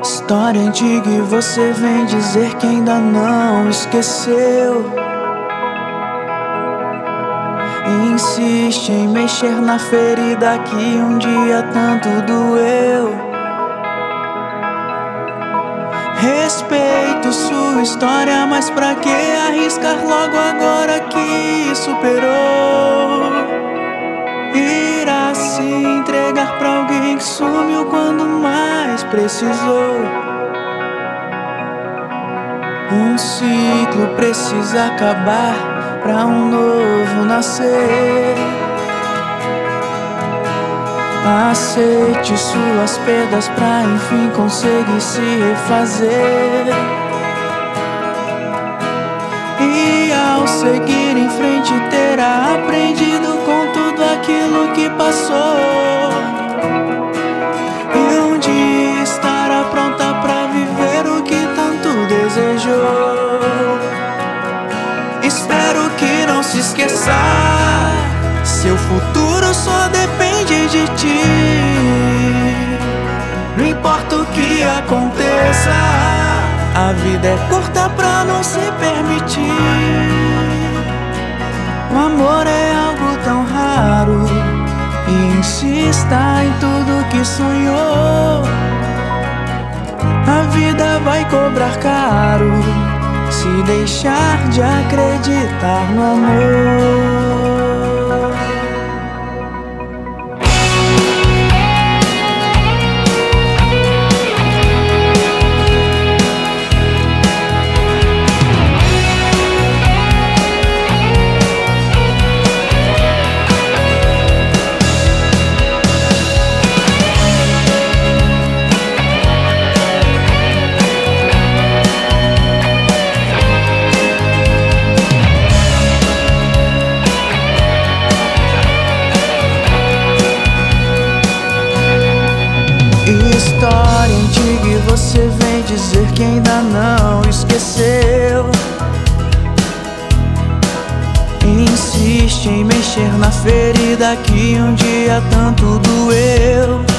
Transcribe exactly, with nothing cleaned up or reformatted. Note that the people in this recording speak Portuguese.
História antiga e você vem dizer que ainda não esqueceu. Insiste em mexer na ferida que um dia tanto doeu. Respeito sua história, mas pra que arriscar logo agora que superou? Irá se entregar pra alguém que sumiu quando mais precisou. Um ciclo precisa acabar pra um novo nascer. Aceite suas perdas pra enfim conseguir se refazer. E ao seguir em frente terá aprendido com tudo aquilo que passou. E um dia estará pronta pra viver o que tanto desejou. Espero que não se esqueça, seu futuro só depende de ti. Não importa o que aconteça, a vida é curta pra não se permitir. O amor é algo tão raro, insista em tudo que sonhou. A vida vai cobrar caro se deixar de acreditar no amor. História antiga e você vem dizer que ainda não esqueceu. Insiste em mexer na ferida que um dia tanto doeu.